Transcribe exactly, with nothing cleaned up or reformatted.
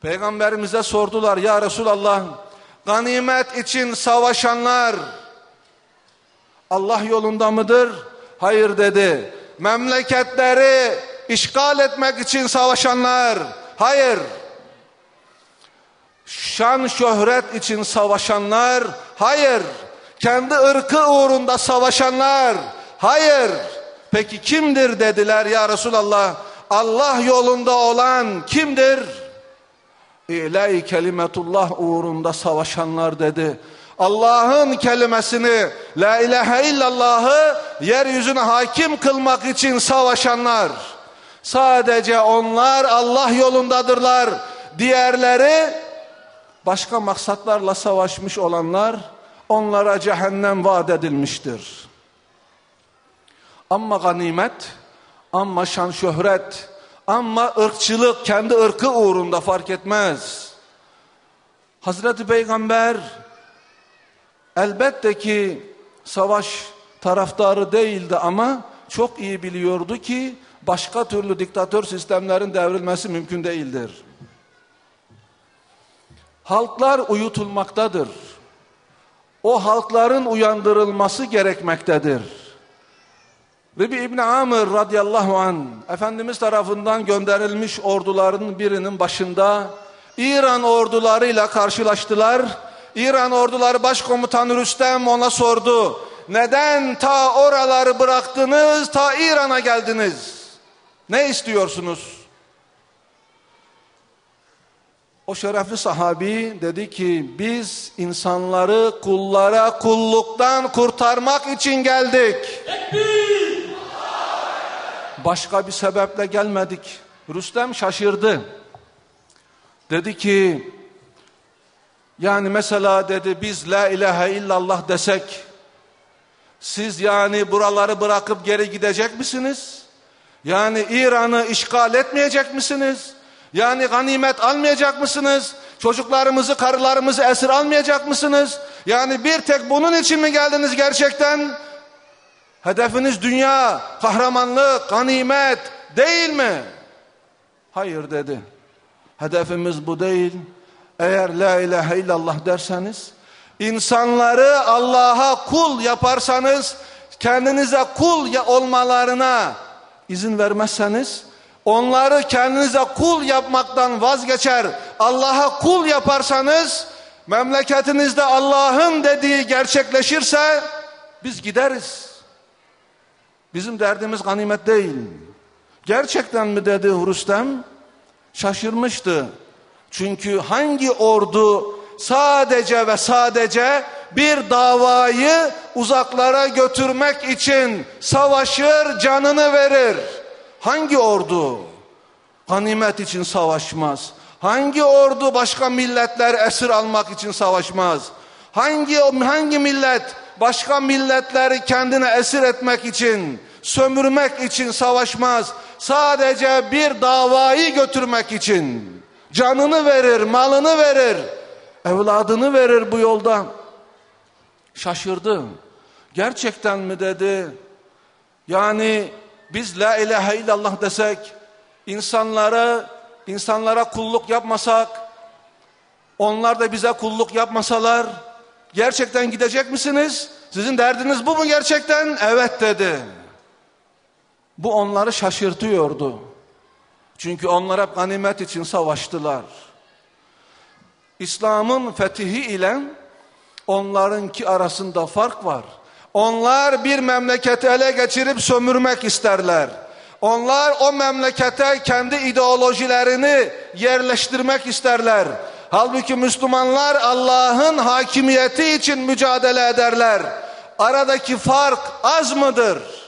Peygamberimize sordular, ya Resulallah, ganimet için savaşanlar Allah yolunda mıdır? Hayır dedi. Memleketleri işgal etmek için savaşanlar? Hayır. Şan şöhret için savaşanlar? Hayır. Kendi ırkı uğrunda savaşanlar? Hayır. Peki kimdir dediler ya Resulallah. Allah yolunda olan kimdir? İlahi kelimetullah uğrunda savaşanlar dedi. Allah'ın kelimesini, la ilahe illallah'ı yeryüzüne hakim kılmak için savaşanlar. Sadece onlar Allah yolundadırlar. Diğerleri başka maksatlarla savaşmış olanlar, onlara cehennem vaat edilmiştir. Ama ganimet, ama şan şöhret, ama ırkçılık, kendi ırkı uğrunda fark etmez. Hazreti Peygamber elbette ki savaş taraftarı değildi ama çok iyi biliyordu ki başka türlü diktatör sistemlerin devrilmesi mümkün değildir. Halklar uyutulmaktadır. O halkların uyandırılması gerekmektedir. Rebi İbni Amr radıyallahu anh, Efendimiz tarafından gönderilmiş orduların birinin başında İran ordularıyla karşılaştılar. İran orduları başkomutanı Rüstem ona sordu. Neden ta oraları bıraktınız, ta İran'a geldiniz? Ne istiyorsunuz? O şerefli sahabi dedi ki, biz insanları kullara kulluktan kurtarmak için geldik. Başka bir sebeple gelmedik. Rüstem şaşırdı. Dedi ki, yani mesela dedi, biz la ilahe illallah desek, siz yani buraları bırakıp geri gidecek misiniz? Yani İran'ı işgal etmeyecek misiniz? Yani ganimet almayacak mısınız? Çocuklarımızı, karılarımızı esir almayacak mısınız? Yani bir tek bunun için mi geldiniz gerçekten? Hedefiniz dünya, kahramanlık, ganimet değil mi? Hayır dedi. Hedefimiz bu değil. Eğer la ilahe illallah derseniz, insanları Allah'a kul yaparsanız, kendinize kul olmalarına izin vermezseniz, onları kendinize kul yapmaktan vazgeçer, Allah'a kul yaparsanız, memleketinizde Allah'ın dediği gerçekleşirse biz gideriz. Bizim derdimiz ganimet değil. Gerçekten mi dedi Rüstem? Şaşırmıştı. Çünkü hangi ordu sadece ve sadece bir davayı uzaklara götürmek için savaşır, canını verir? Hangi ordu ganimet için savaşmaz? Hangi ordu başka milletler esir almak için savaşmaz? Hangi hangi millet başka milletleri kendine esir etmek için, sömürmek için savaşmaz? Sadece bir davayı götürmek için canını verir, malını verir, evladını verir bu yolda. Şaşırdı. Gerçekten mi dedi? Yani biz la ilahe illallah desek, insanlara insanlara kulluk yapmasak, onlar da bize kulluk yapmasalar, gerçekten gidecek misiniz? Sizin derdiniz bu mu gerçekten? Evet dedi. Bu onları şaşırtıyordu. Çünkü onlar hep ganimet için savaştılar. İslam'ın fetihi ile onlarınki arasında fark var. Onlar bir memleketi ele geçirip sömürmek isterler. Onlar o memlekete kendi ideolojilerini yerleştirmek isterler. Halbuki Müslümanlar Allah'ın hakimiyeti için mücadele ederler. Aradaki fark az mıdır?